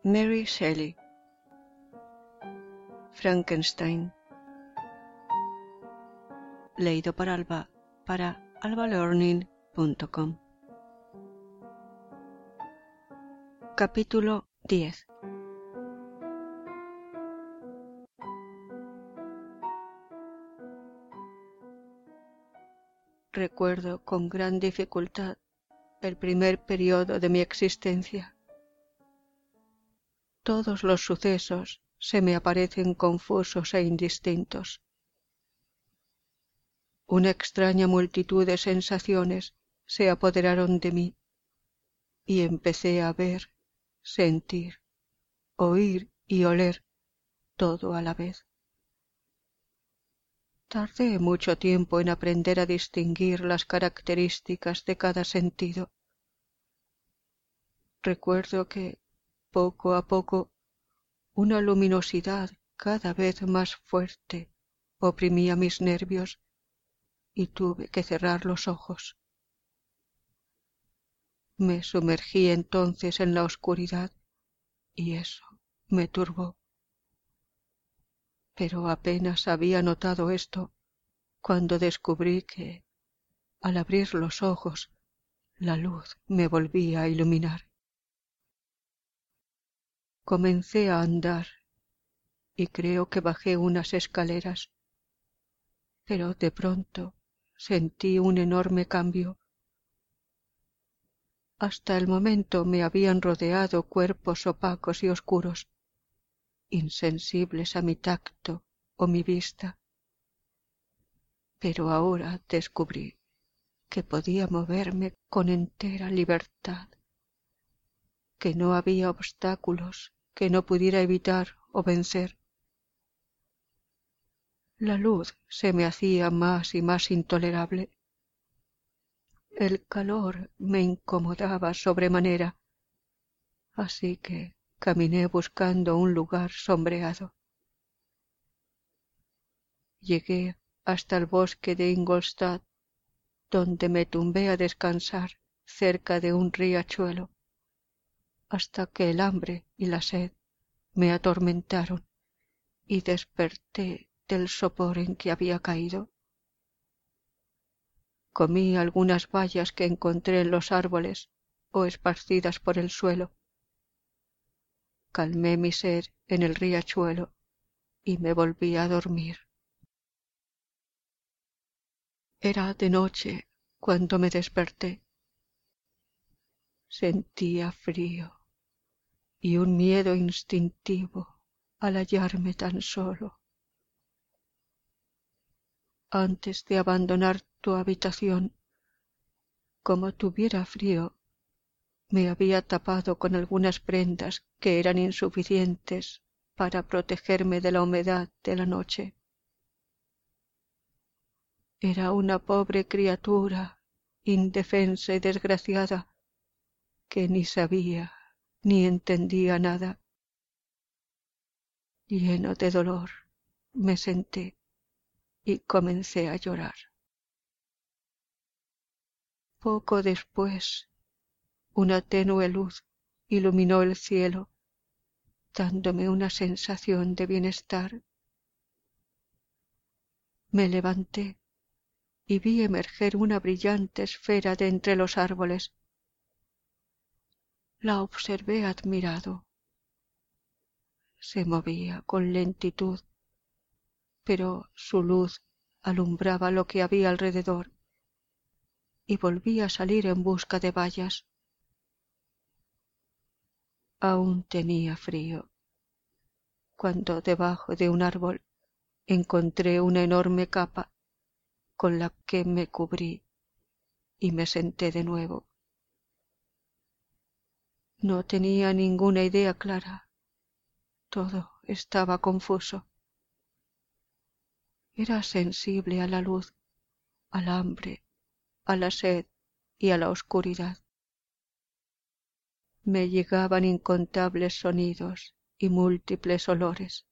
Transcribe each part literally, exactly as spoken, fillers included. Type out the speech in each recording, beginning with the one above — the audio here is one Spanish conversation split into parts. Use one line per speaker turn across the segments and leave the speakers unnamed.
Mary Shelley. Frankenstein. Leído por Alba para alba learning punto com. Capítulo diez. Recuerdo con gran dificultad el primer periodo de mi existencia. Todos los sucesos se me aparecen confusos e indistintos. Una extraña multitud de sensaciones se apoderaron de mí y empecé a ver, sentir, oír y oler todo a la vez. Tardé mucho tiempo en aprender a distinguir las características de cada sentido. Recuerdo que, poco a poco, una luminosidad cada vez más fuerte oprimía mis nervios y tuve que cerrar los ojos. Me sumergí entonces en la oscuridad y eso me turbó. Pero apenas había notado esto cuando descubrí que, al abrir los ojos, la luz me volvía a iluminar. Comencé a andar y creo que bajé unas escaleras, pero de pronto sentí un enorme cambio. Hasta el momento me habían rodeado cuerpos opacos y oscuros, insensibles a mi tacto o mi vista. Pero ahora descubrí que podía moverme con entera libertad, que no había obstáculos que no pudiera evitar o vencer. La luz se me hacía más y más intolerable. El calor me incomodaba sobremanera, así que caminé buscando un lugar sombreado. Llegué hasta el bosque de Ingolstadt, donde me tumbé a descansar cerca de un riachuelo, hasta que el hambre y la sed me atormentaron y desperté del sopor en que había caído. Comí algunas bayas que encontré en los árboles o esparcidas por el suelo. Calmé mi sed en el riachuelo y me volví a dormir. Era de noche cuando me desperté. Sentía frío y un miedo instintivo al hallarme tan solo. Antes de abandonar tu habitación, como tuviera frío, me había tapado con algunas prendas que eran insuficientes para protegerme de la humedad de la noche. Era una pobre criatura, indefensa y desgraciada, que ni sabía ni entendía nada. Lleno de dolor, me senté y comencé a llorar. Poco después, una tenue luz iluminó el cielo, dándome una sensación de bienestar. Me levanté y vi emerger una brillante esfera de entre los árboles. La observé admirado. Se movía con lentitud, pero su luz alumbraba lo que había alrededor y volví a salir en busca de bayas. Aún tenía frío, cuando debajo de un árbol encontré una enorme capa con la que me cubrí y me senté de nuevo. No tenía ninguna idea clara. Todo estaba confuso. Era sensible a la luz, al hambre, a la sed y a la oscuridad. Me llegaban incontables sonidos y múltiples olores.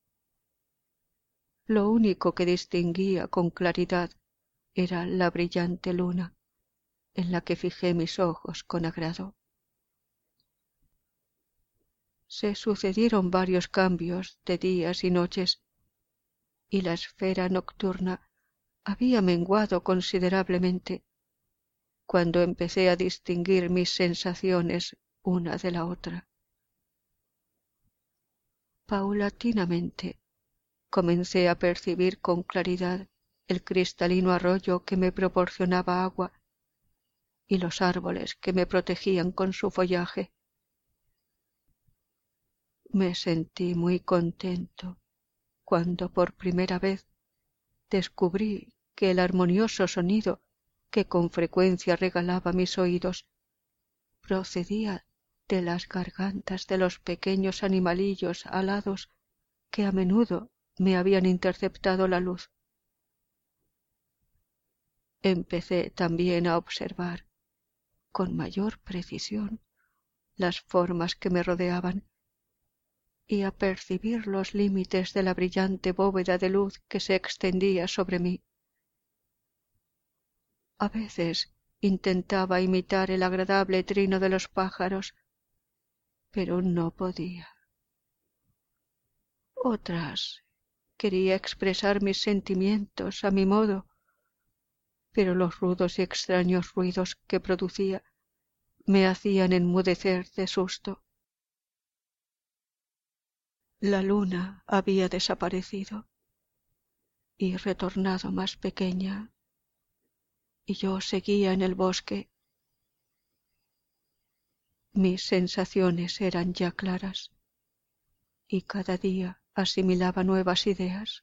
Lo único que distinguía con claridad era la brillante luna, en la que fijé mis ojos con agrado. se sucedieron varios cambios de días y noches, y la esfera nocturna había menguado considerablemente, cuando empecé a distinguir mis sensaciones una de la otra. Paulatinamente comencé a percibir con claridad el cristalino arroyo que me proporcionaba agua y los árboles que me protegían con su follaje. Me sentí muy contento cuando por primera vez descubrí que el armonioso sonido que con frecuencia regalaba mis oídos procedía de las gargantas de los pequeños animalillos alados que a menudo me habían interceptado la luz. Empecé también a observar con mayor precisión las formas que me rodeaban y a percibir los límites de la brillante bóveda de luz que se extendía sobre mí. A veces intentaba imitar el agradable trino de los pájaros, pero no podía. Otras quería expresar mis sentimientos a mi modo, pero los rudos y extraños ruidos que producía me hacían enmudecer de susto. La luna había desaparecido y retornado más pequeña, y yo seguía en el bosque. Mis sensaciones eran ya claras, y cada día asimilaba nuevas ideas.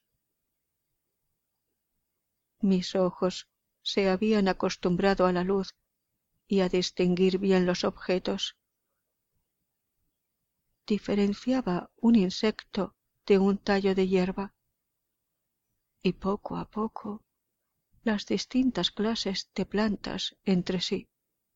Mis ojos se habían acostumbrado a la luz y a distinguir bien los objetos. Diferenciaba un insecto de un tallo de hierba, y poco a poco las distintas clases de plantas entre sí.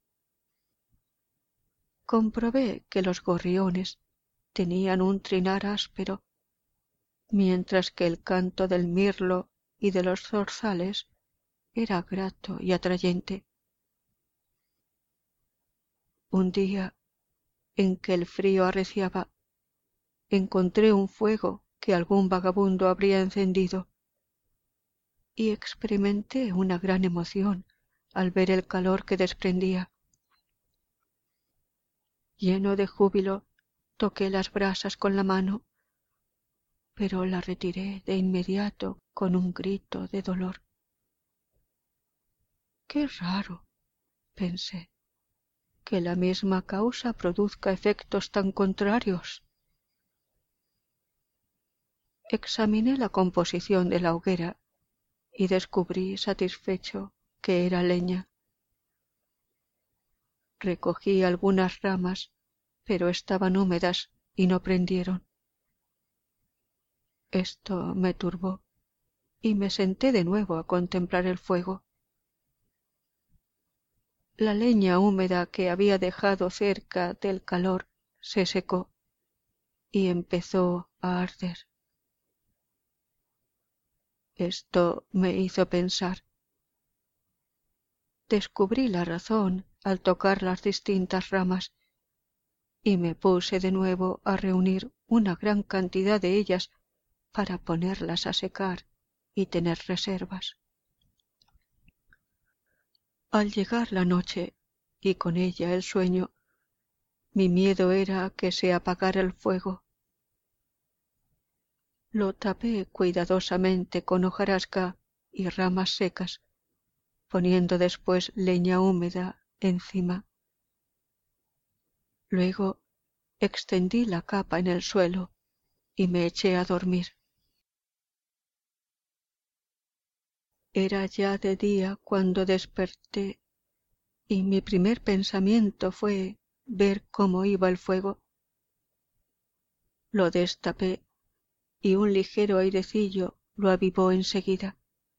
Comprobé que los gorriones tenían un trinar áspero, mientras que el canto del mirlo y de los zorzales era grato y atrayente. Un día en que el frío arreciaba, encontré un fuego que algún vagabundo habría encendido, y experimenté una gran emoción al ver el calor que desprendía. Lleno de júbilo, toqué las brasas con la mano, pero la retiré de inmediato con un grito de dolor. Qué raro, pensé, que la misma causa produzca efectos tan contrarios. Examiné la composición de la hoguera y descubrí satisfecho que era leña. Recogí algunas ramas, pero estaban húmedas y no prendieron. Esto me turbó y me senté de nuevo a contemplar el fuego. La leña húmeda que había dejado cerca del calor se secó y empezó a arder. Esto me hizo pensar. Descubrí la razón al tocar las distintas ramas y me puse de nuevo a reunir una gran cantidad de ellas para ponerlas a secar y tener reservas. Al llegar la noche y con ella el sueño, mi miedo era que se apagara el fuego. Lo tapé cuidadosamente con hojarasca y ramas secas, poniendo después leña húmeda encima. Luego extendí la capa en el suelo y me eché a dormir. Era ya de día cuando desperté, y mi primer pensamiento fue ver cómo iba el fuego. Lo destapé y un ligero airecillo lo avivó enseguida.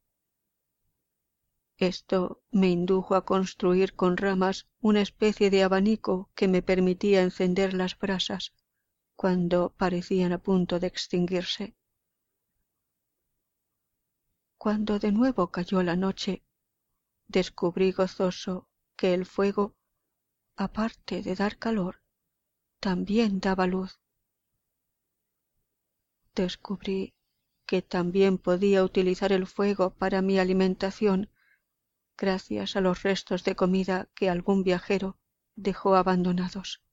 Esto me indujo a construir con ramas una especie de abanico que me permitía encender las brasas cuando parecían a punto de extinguirse. Cuando de nuevo cayó la noche, descubrí gozoso que el fuego, aparte de dar calor, también daba luz, descubrí que también podía utilizar el fuego para mi alimentación, gracias a los restos de comida que algún viajero dejó abandonados.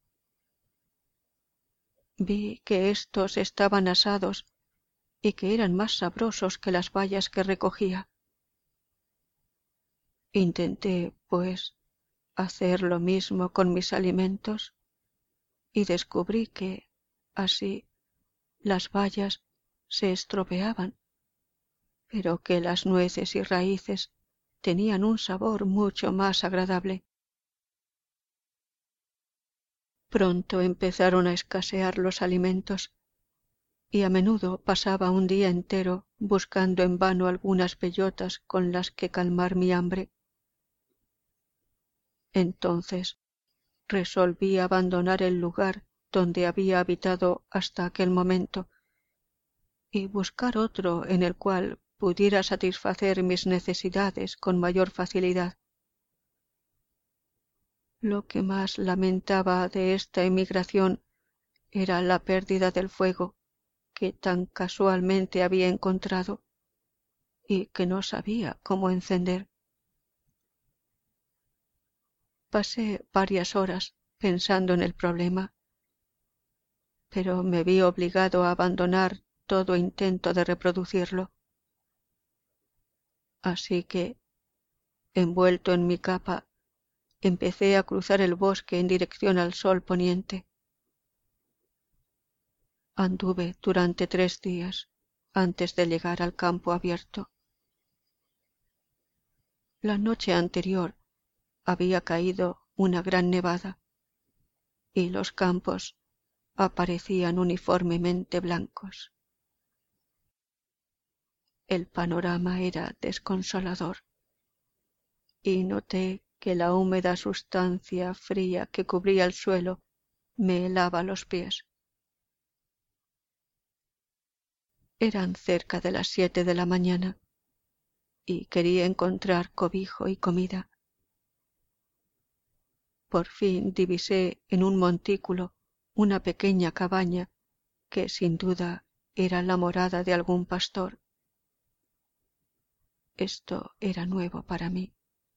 Vi que éstos estaban asados y que eran más sabrosos que las bayas que recogía. Intenté, pues, hacer lo mismo con mis alimentos y descubrí que, así, las bayas se estropeaban, pero que las nueces y raíces tenían un sabor mucho más agradable. Pronto empezaron a escasear los alimentos y a menudo pasaba un día entero buscando en vano algunas bellotas con las que calmar mi hambre. Entonces resolví abandonar el lugar donde había habitado hasta aquel momento y buscar otro en el cual pudiera satisfacer mis necesidades con mayor facilidad. Lo que más lamentaba de esta emigración era la pérdida del fuego que tan casualmente había encontrado y que no sabía cómo encender. Pasé varias horas pensando en el problema, pero me vi obligado a abandonar todo intento de reproducirlo. Así que, envuelto en mi capa, empecé a cruzar el bosque en dirección al sol poniente. Anduve durante tres días antes de llegar al campo abierto. La noche anterior había caído una gran nevada y los campos aparecían uniformemente blancos. El panorama era desconsolador y noté que la húmeda sustancia fría que cubría el suelo me helaba los pies. Eran cerca de las siete de la mañana y quería encontrar cobijo y comida. Por fin divisé en un montículo una pequeña cabaña que sin duda era la morada de algún pastor. Esto era nuevo para mí.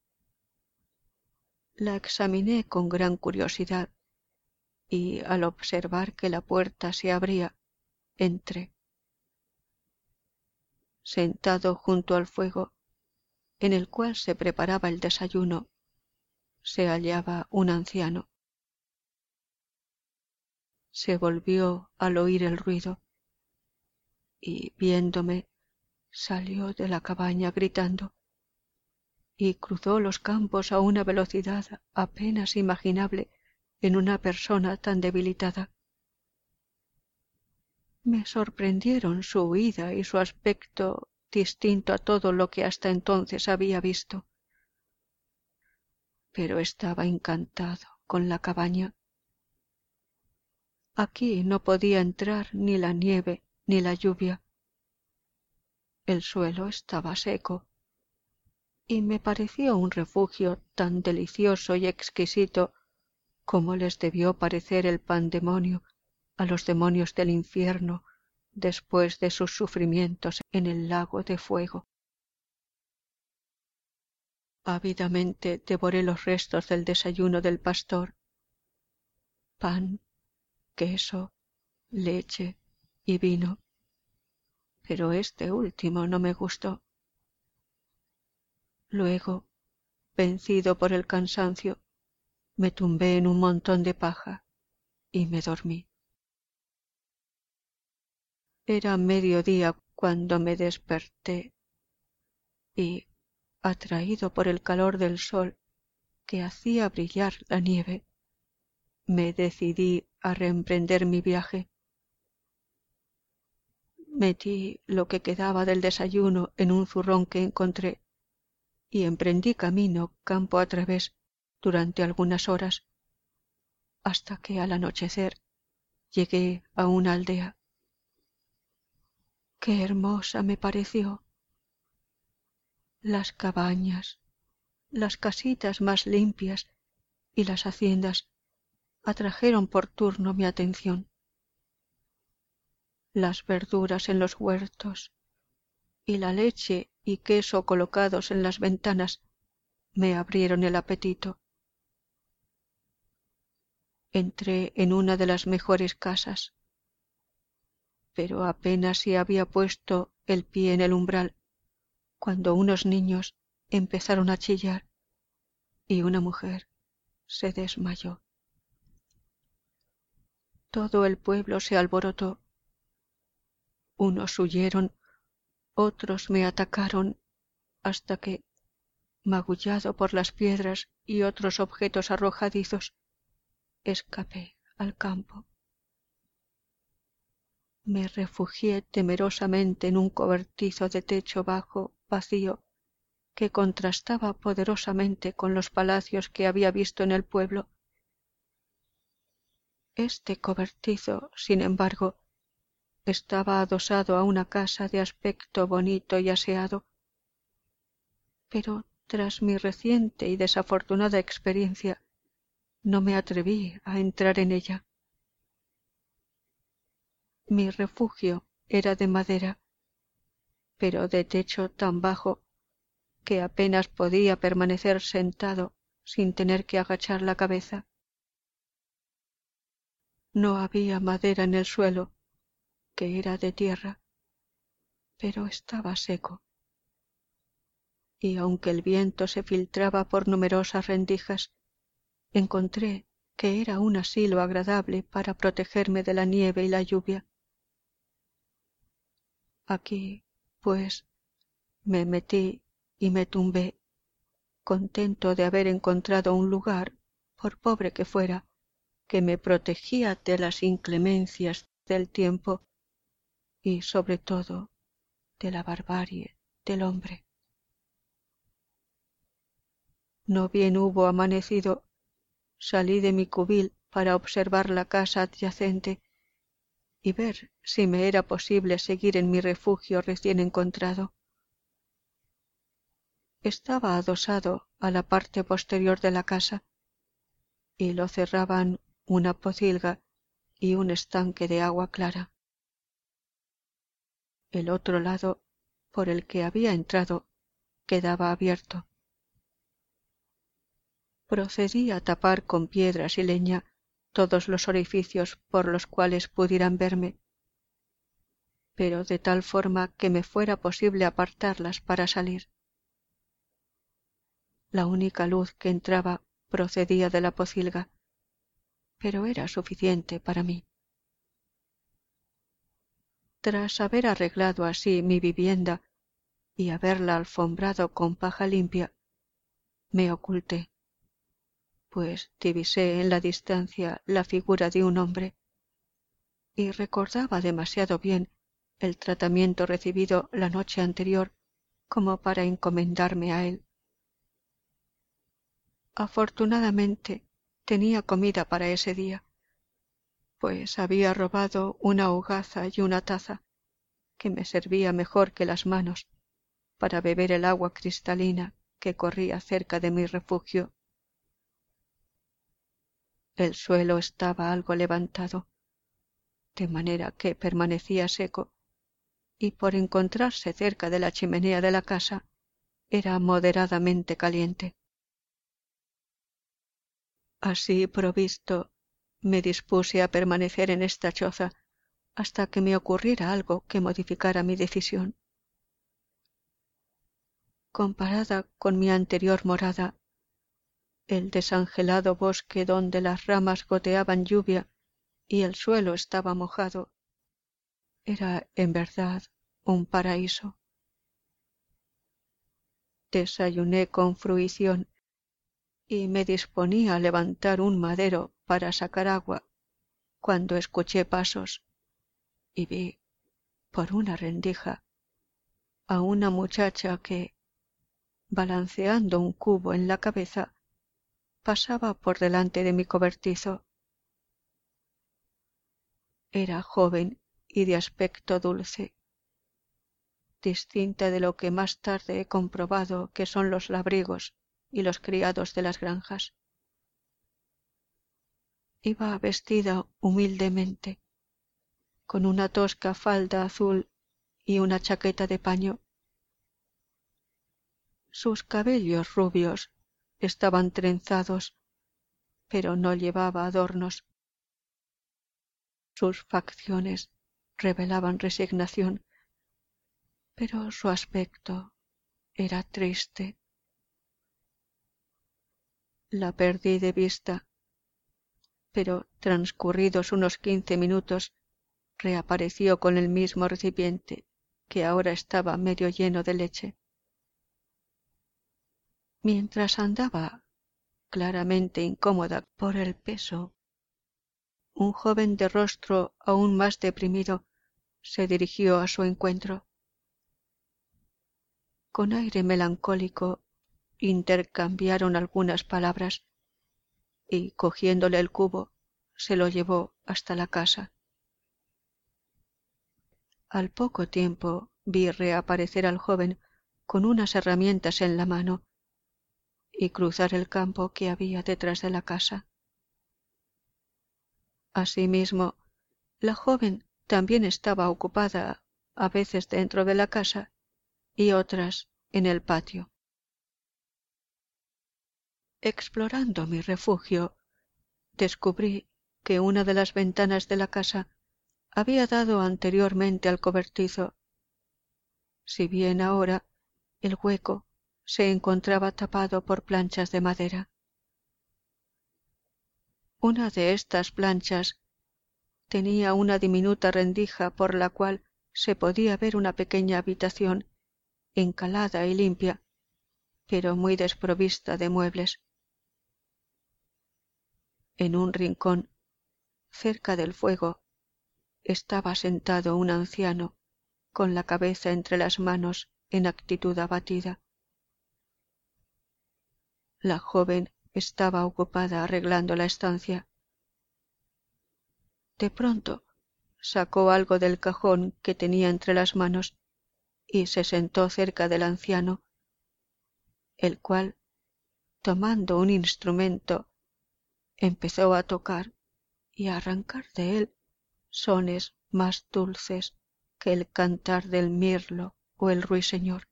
La examiné con gran curiosidad y al observar que la puerta se abría, entré. Sentado junto al fuego, en el cual se preparaba el desayuno, se hallaba un anciano. Se volvió al oír el ruido y, viéndome, salió de la cabaña gritando y cruzó los campos a una velocidad apenas imaginable en una persona tan debilitada. Me sorprendieron su huida y su aspecto distinto a todo lo que hasta entonces había visto. Pero estaba encantado con la cabaña. Aquí no podía entrar ni la nieve ni la lluvia. El suelo estaba seco y me pareció un refugio tan delicioso y exquisito como les debió parecer el pandemonio a los demonios del infierno después de sus sufrimientos en el lago de fuego. Ávidamente devoré los restos del desayuno del pastor, pan, queso, leche y vino, pero este último no me gustó. Luego, vencido por el cansancio, me tumbé en un montón de paja y me dormí. Era mediodía cuando me desperté y, atraído por el calor del sol que hacía brillar la nieve, me decidí a reemprender mi viaje. Metí lo que quedaba del desayuno en un zurrón que encontré y emprendí camino campo a través durante algunas horas, hasta que al anochecer llegué a una aldea. Qué hermosa me pareció. Las cabañas, las casitas más limpias y las haciendas atrajeron por turno mi atención. las verduras en los huertos y la leche y queso colocados en las ventanas me abrieron el apetito. Entré en una de las mejores casas, pero apenas si había puesto el pie en el umbral cuando unos niños empezaron a chillar y una mujer se desmayó. Todo el pueblo se alborotó. Unos huyeron, otros me atacaron, hasta que, magullado por las piedras y otros objetos arrojadizos, escapé al campo. Me refugié temerosamente en un cobertizo de techo bajo, vacío, que contrastaba poderosamente con los palacios que había visto en el pueblo. Este cobertizo, sin embargo, estaba adosado a una casa de aspecto bonito y aseado, pero tras mi reciente y desafortunada experiencia no me atreví a entrar en ella. Mi refugio era de madera, pero de techo tan bajo que apenas podía permanecer sentado sin tener que agachar la cabeza. No había madera en el suelo, que era de tierra, pero estaba seco, y aunque el viento se filtraba por numerosas rendijas, encontré que era un asilo agradable para protegerme de la nieve y la lluvia. Aquí, pues, me metí y me tumbé, contento de haber encontrado un lugar, por pobre que fuera, que me protegía de las inclemencias del tiempo y, sobre todo, de la barbarie del hombre. No bien hubo amanecido, salí de mi cubil para observar la casa adyacente y ver si me era posible seguir en mi refugio recién encontrado. Estaba adosado a la parte posterior de la casa y lo cerraban una pocilga y un estanque de agua clara. El otro lado, por el que había entrado, quedaba abierto. Procedí a tapar con piedras y leña todos los orificios por los cuales pudieran verme, pero de tal forma que me fuera posible apartarlas para salir. La única luz que entraba procedía de la pocilga, pero era suficiente para mí. Tras haber arreglado así mi vivienda y haberla alfombrado con paja limpia, me oculté, pues divisé en la distancia la figura de un hombre y recordaba demasiado bien el tratamiento recibido la noche anterior como para encomendarme a él. Afortunadamente tenía comida para ese día, pues había robado una hogaza y una taza, que me servía mejor que las manos, para beber el agua cristalina que corría cerca de mi refugio. El suelo estaba algo levantado, de manera que permanecía seco, y por encontrarse cerca de la chimenea de la casa, era moderadamente caliente. Así provisto, me dispuse a permanecer en esta choza hasta que me ocurriera algo que modificara mi decisión. Comparada con mi anterior morada, el desangelado bosque donde las ramas goteaban lluvia y el suelo estaba mojado, era en verdad un paraíso. Desayuné con fruición y me disponía a levantar un madero para sacar agua, cuando escuché pasos y vi, por una rendija, a una muchacha que, balanceando un cubo en la cabeza, pasaba por delante de mi cobertizo. Era joven y de aspecto dulce, distinta de lo que más tarde he comprobado que son los labrigos y los criados de las granjas. Iba vestida humildemente, con una tosca falda azul y una chaqueta de paño. Sus cabellos rubios estaban trenzados, pero no llevaba adornos. Sus facciones revelaban resignación, pero su aspecto era triste. La perdí de vista, pero transcurridos unos quince minutos reapareció con el mismo recipiente, que ahora estaba medio lleno de leche. Mientras andaba, claramente incómoda por el peso, un joven de rostro aún más deprimido se dirigió a su encuentro. Con aire melancólico intercambiaron algunas palabras y, cogiéndole el cubo, se lo llevó hasta la casa. Al poco tiempo vi reaparecer al joven con unas herramientas en la mano y cruzar el campo que había detrás de la casa. Asimismo, la joven también estaba ocupada, a veces dentro de la casa y otras en el patio. Explorando mi refugio, descubrí que una de las ventanas de la casa había dado anteriormente al cobertizo, si bien ahora el hueco se encontraba tapado por planchas de madera. Una de estas planchas tenía una diminuta rendija por la cual se podía ver una pequeña habitación encalada y limpia, pero muy desprovista de muebles. En un rincón, cerca del fuego, estaba sentado un anciano con la cabeza entre las manos en actitud abatida. La joven estaba ocupada arreglando la estancia. De pronto sacó algo del cajón que tenía entre las manos y se sentó cerca del anciano, el cual, tomando un instrumento, empezó a tocar y a arrancar de él sones más dulces que el cantar del mirlo o el ruiseñor.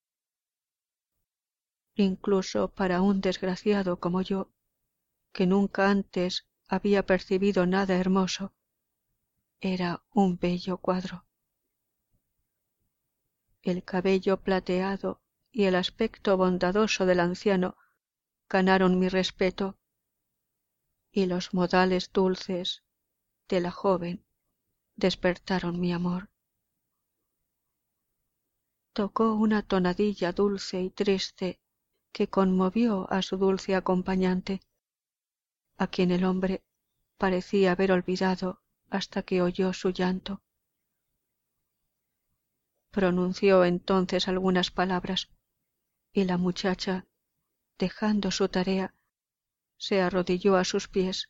Incluso para un desgraciado como yo, que nunca antes había percibido nada hermoso, era un bello cuadro. El cabello plateado y el aspecto bondadoso del anciano ganaron mi respeto, y los modales dulces de la joven despertaron mi amor. Tocó una tonadilla dulce y triste que conmovió a su dulce acompañante, a quien el hombre parecía haber olvidado hasta que oyó su llanto. Pronunció entonces algunas palabras, y la muchacha, dejando su tarea, se arrodilló a sus pies.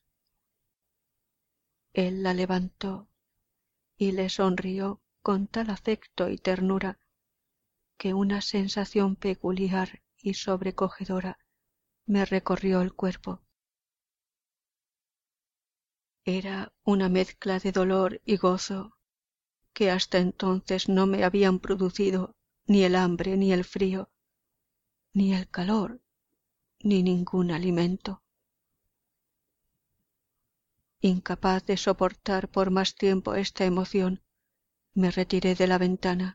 Él la levantó y le sonrió con tal afecto y ternura que una sensación peculiar y sobrecogedora me recorrió el cuerpo. Era una mezcla de dolor y gozo que hasta entonces no me habían producido ni el hambre ni el frío, ni el calor, ni ningún alimento. Incapaz de soportar por más tiempo esta emoción, me retiré de la ventana.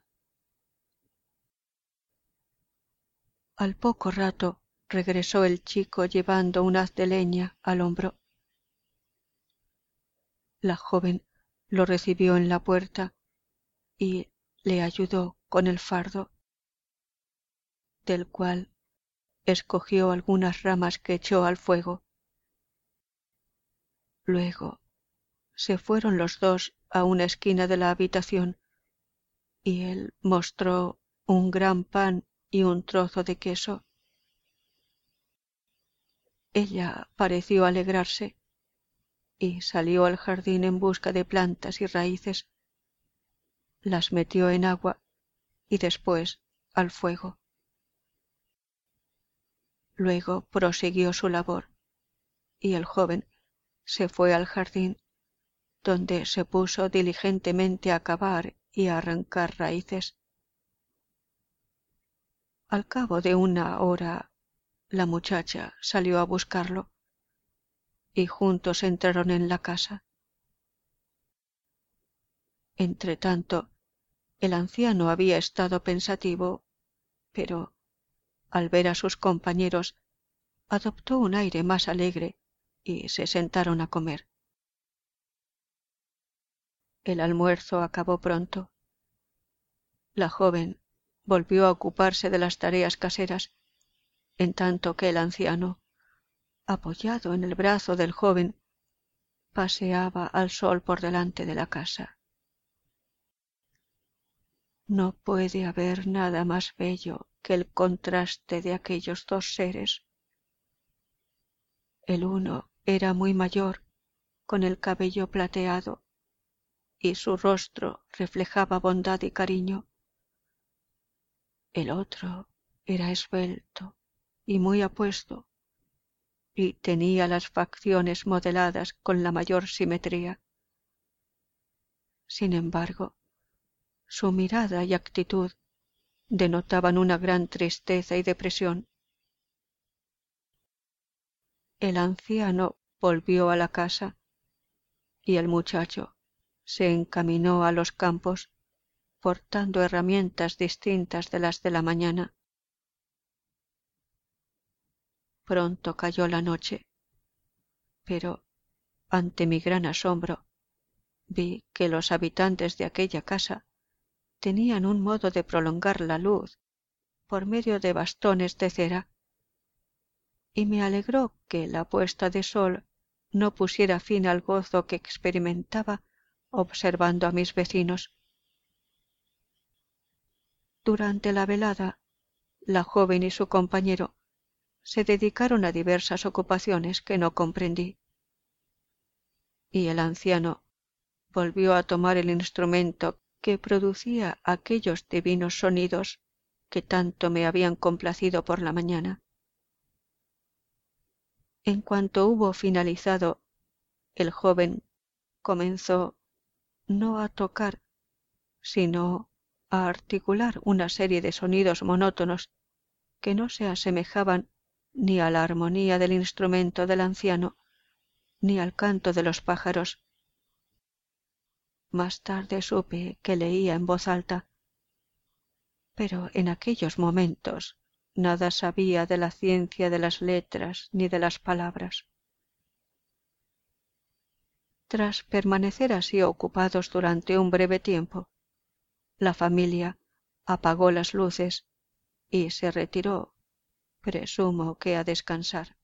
Al poco rato regresó el chico llevando un haz de leña al hombro. La joven lo recibió en la puerta y le ayudó con el fardo, del cual escogió algunas ramas que echó al fuego. Luego se fueron los dos a una esquina de la habitación y él mostró un gran pan y un trozo de queso. Ella pareció alegrarse y salió al jardín en busca de plantas y raíces. Las metió en agua y después al fuego. Luego prosiguió su labor y el joven se fue al jardín, donde se puso diligentemente a cavar y a arrancar raíces. Al cabo de una hora la muchacha salió a buscarlo y juntos entraron en la casa. Entretanto, el anciano había estado pensativo, pero al ver a sus compañeros adoptó un aire más alegre y se sentaron a comer. El almuerzo acabó pronto. La joven volvió a ocuparse de las tareas caseras, en tanto que el anciano, apoyado en el brazo del joven, paseaba al sol por delante de la casa. No puede haber nada más bello que el contraste de aquellos dos seres. El uno era muy mayor, con el cabello plateado, y su rostro reflejaba bondad y cariño. El otro era esbelto y muy apuesto, y tenía las facciones modeladas con la mayor simetría. Sin embargo, su mirada y actitud denotaban una gran tristeza y depresión. El anciano volvió a la casa y el muchacho se encaminó a los campos portando herramientas distintas de las de la mañana. Pronto cayó la noche, pero ante mi gran asombro vi que los habitantes de aquella casa tenían un modo de prolongar la luz por medio de bastones de cera, y me alegró que la puesta de sol no pusiera fin al gozo que experimentaba observando a mis vecinos. Durante la velada, la joven y su compañero se dedicaron a diversas ocupaciones que no comprendí, y el anciano volvió a tomar el instrumento que producía aquellos divinos sonidos que tanto me habían complacido por la mañana. En cuanto hubo finalizado, el joven comenzó no a tocar, sino a articular una serie de sonidos monótonos que no se asemejaban ni a la armonía del instrumento del anciano, ni al canto de los pájaros. Más tarde supe que leía en voz alta, pero en aquellos momentos nada sabía de la ciencia de las letras ni de las palabras. Tras permanecer así ocupados durante un breve tiempo, la familia apagó las luces y se retiró, presumo que a descansar.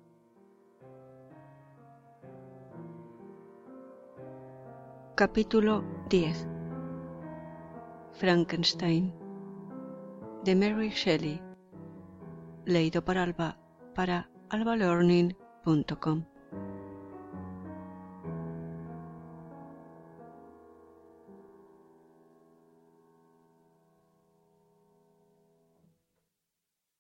Capítulo diez. Frankenstein, de Mary Shelley, leído por Alba para alba learning punto com.